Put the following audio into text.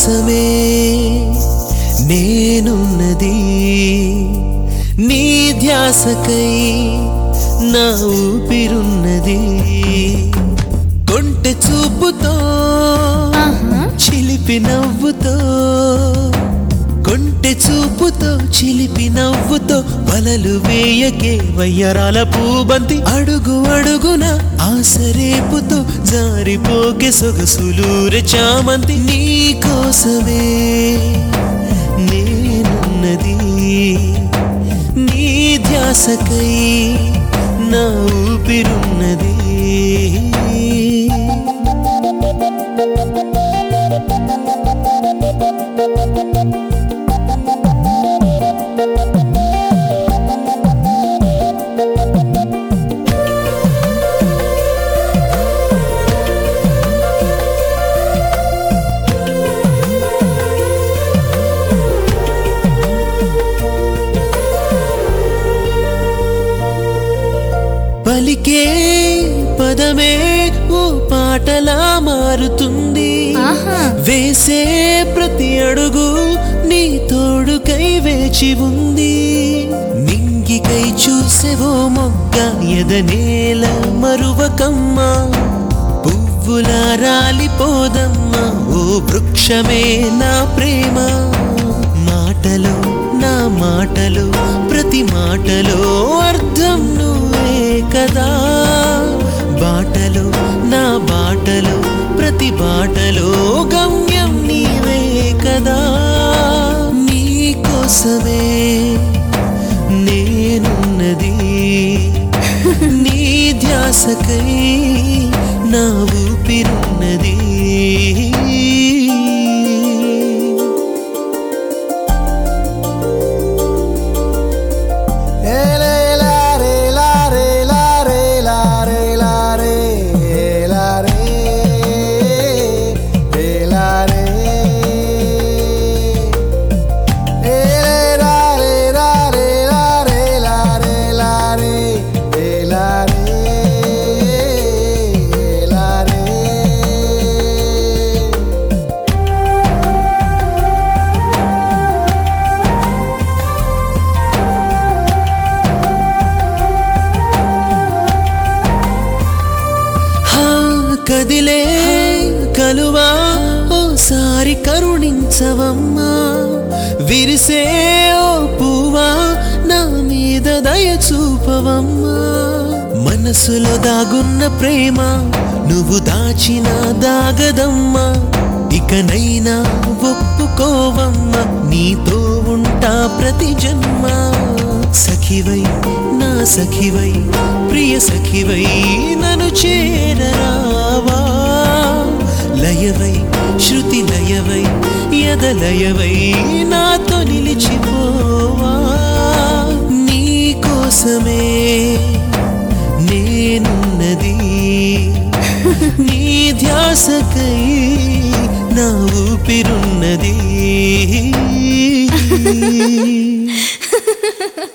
కోసమే నేనున్నది నీ ధ్యాసకై నా ఊపిరున్నది కొంటె చూపుతో చిలిపి నవ్వుతో కొంటె చూపుతో చిలిపి నవ్వుతో వలలు వేయకే వయ్యరాల పూబంతి అడుగు అడుగున ఆసరేపుతో జారిపోకే సొగసులూరె చామంతి నీ కోసమే నేనున్నది నీ ధ్యాసకై నా ఊపిరున్నది పలికే పదమే ఓ పాటలా మారుతుంది వేసే ప్రతి అడుగు నీ తోడుకై వేచి ఉంది నింగికై చూసేవో మొగ్గ ఎదనేల మరువకమ్మా పువ్వులా రాలిపోదమ్మా ఓ వృక్షమే నా ప్రేమ మాటలో నా మాటలో ప్రతి మాటలో అర్థం నువ్వే కదా బాటలో నా బాటలో ప్రతి బాటలో గమ్యం నీవే కదా నీ కోసమే నేనున్నది నీ ధ్యాసకై నా ఊపిరున్నది కదిలే కలువా ఓసారి కరుణించవమ్మా విరిసే ఓ పువ్వా నా మీద దయ చూపవమ్మా మనసులో దాగున్న ప్రేమ నువ్వు దాచిన దాగదమ్మా ఇకనైనా ఒప్పుకోవమ్మా నీతో ఉంటా ప్రతి జన్మ సఖివై నా సఖివై ప్రియ సఖివై నన్ను చేరరావా లయవై శృతి లయవై యదలయవై నాతో నిలిచిపోవా నీ కోసమే నేనున్నది నీ ధ్యాసకై నా ఊపిరున్నది